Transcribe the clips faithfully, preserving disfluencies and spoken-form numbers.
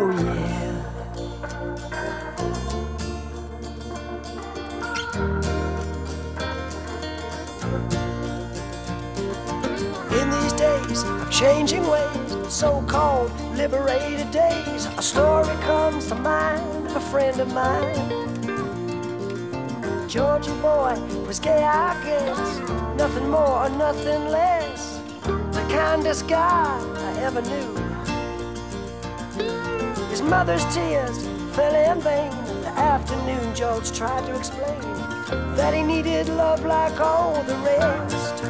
oh yeah. In these days of changing ways, so-called liberated days, a story comes to mind of a friend of mine. Georgie boy was gay, I guess, nothing more or nothing less, the kindest guy I ever knew. His mother's tears fell in vain. The afternoon George tried to explain that he needed love like all the rest.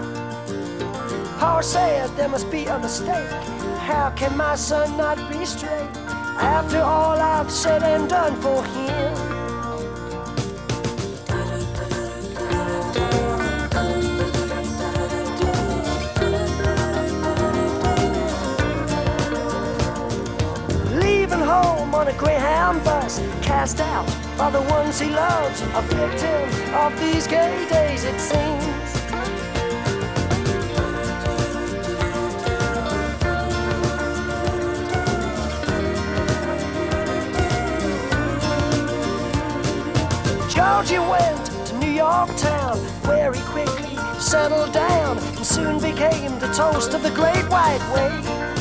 Paul said there must be a mistake. How can my son not be straight after all I've said and done for him? Leaving home on a Greyhound bus, cast out by the ones he loves, a victim of these gay days it seems. Georgie went to New York town, where he quickly settled down and soon became the toast of the Great White Way.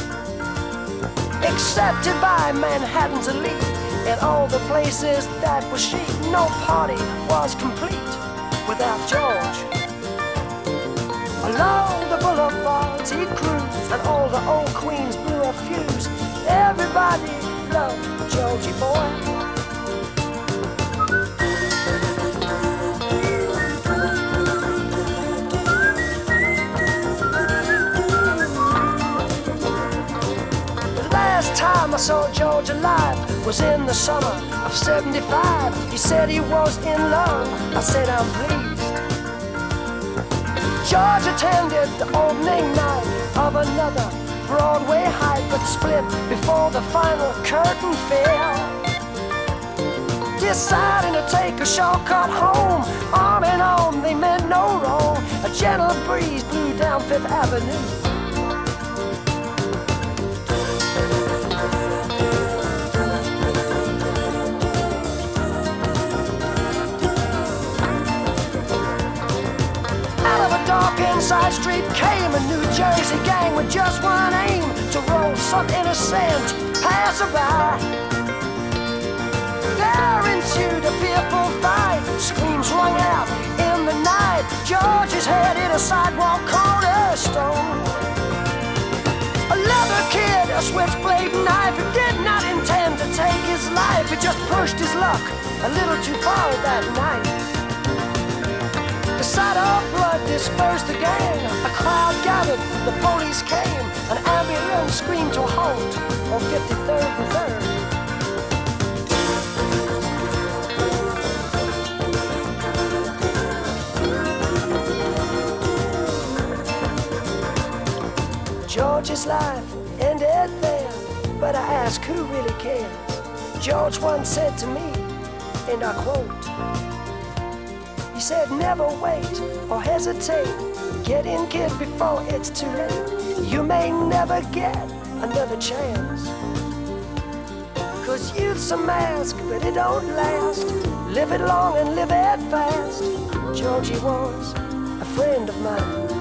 Accepted by Manhattan's elite in all the places that were chic, no party was complete without George. Along the boulevards he'd cruise, and all the old queens blew a fuse. Everybody loved Georgie boy. Time I saw George alive was in the summer of seventy-five. He said he was in love. I said I'm pleased. George attended the opening night of another Broadway hype, but split before the final curtain fell. Deciding to take a shortcut home, arm in arm they meant no wrong. A gentle breeze blew down Fifth Avenue. Dark inside street came a New Jersey gang with just one aim, to roll some innocent passerby. There ensued a fearful fight, screams rung out in the night. George's head hit a sidewalk cornerstone. A leather kid, a switchblade knife, he did not intend to take his life. He just pushed his luck a little too far that night. The sight of blood dispersed the gang. A crowd gathered, the police came. An ambulance screamed to a halt on fifty-third and third. George's life ended there, but I ask who really cares. George once said to me, and I quote, he said, never wait or hesitate. Get in, kid, before it's too late. You may never get another chance. Cause youth's a mask, but it don't last. Live it long and live it fast. Georgie was a friend of mine.